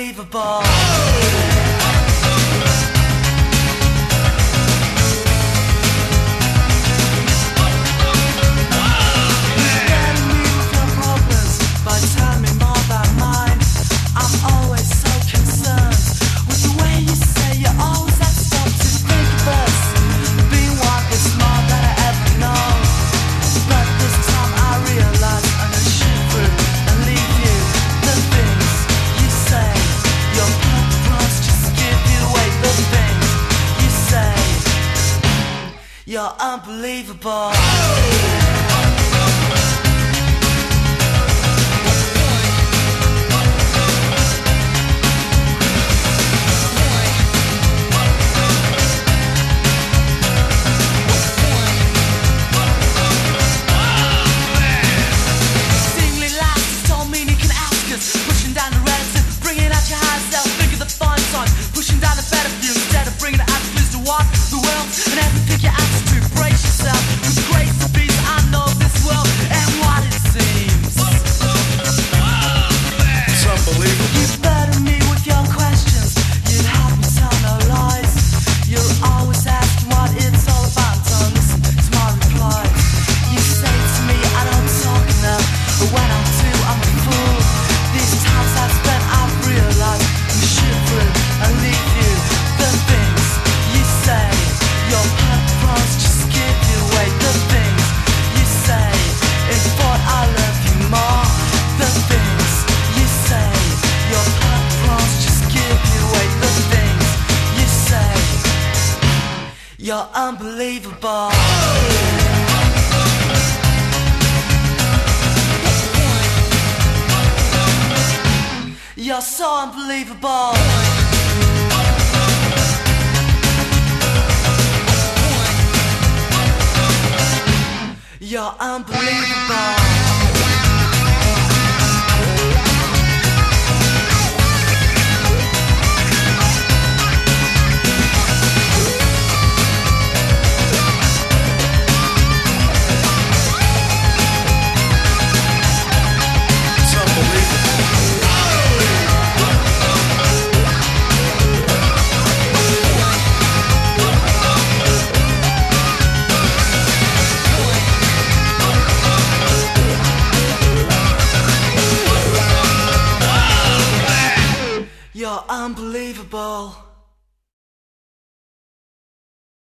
unbelievable. You're unbelievable. Seemingly last, don't mean you can ask us. Pushing down the relative, bringing out your high self. Think of the fun times, pushing down the better view instead of bringing the attitudes to what the world and everything you ask to brace yourself. With grace to be, I know this world and what it seems. It's unbelievable. You burden me with your questions. You have me tell no lies. You're always asking what it's all about. Don't listen to my replies. You say to me I don't talk enough, but when I do I'm a fool. These times I've spent I've realized I'm shivering and leave you. The things you say, your purpose just give you away. The things you say, in thought I love you more. The things you say, your purpose just give you away. The things you say, you're unbelievable. You're so unbelievable. You're unbelievable. You're unbelievable.